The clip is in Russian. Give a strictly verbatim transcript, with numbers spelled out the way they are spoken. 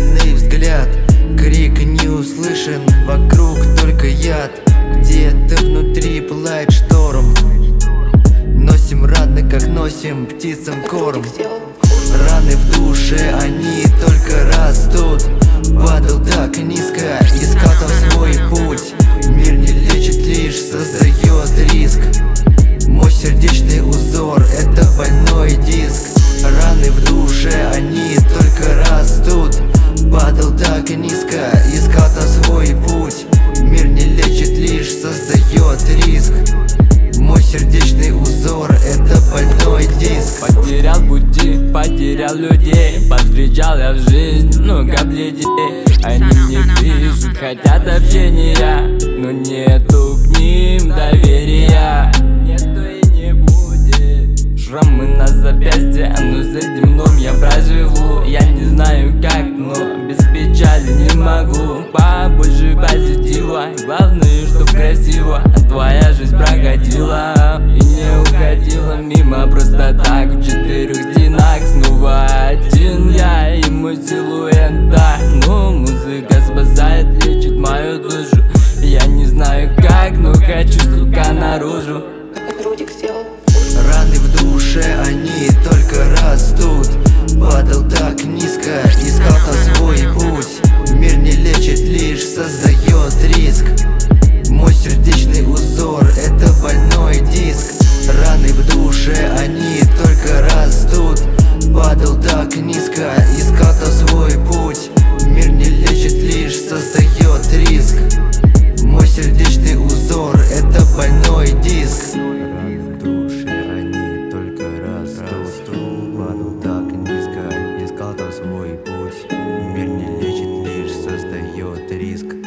пристальный взгляд. Крик не услышан, вокруг только яд. Где-то внутри пылает шторм. Носим раны, как носим птицам корм. Раны в душе, они только растут. Падал так низко, искал там свой путь. Мир не лечит, лишь создает риск. Мой сердечный узор — это больной диск. Раны в душе, они только растут. Падал так низко, искал там свой путь. Мир не лечит, лишь создает риск. Мой сердечный узор — это больной диск. Потерял пути, потерял людей. Повстречал я в жизни много бледей. Они мне пишут, хотят общения, но нету к ним доверия. Нету и не будет. Шрамы на запястье, но с этим дном я проживу. Я не знаю как, но без печали не могу. Побольше позитива, главное, чтоб красиво твоя жизнь проходила и не уходила мимо просто так. В четырех стенах снова один я и мой силуэт, да. Но музыка спасает, лечит мою душу. Я не знаю как, но хочу, сука, наружу. Раны в душе, они только растут. Падал так низко, искал там свой путь. Мир не лечит, лишь создает риск. Мой сердечный узор — это больной диск. Раны в душе, они только растут. Падал так низко, искал там свой путь. Мир не лечит, лишь создает риск. Мой сердечный узор — это больной диск. Раны в душе, они только растут. Падал так низко, искал там свой путь. Мир не лечит, лишь создает риск.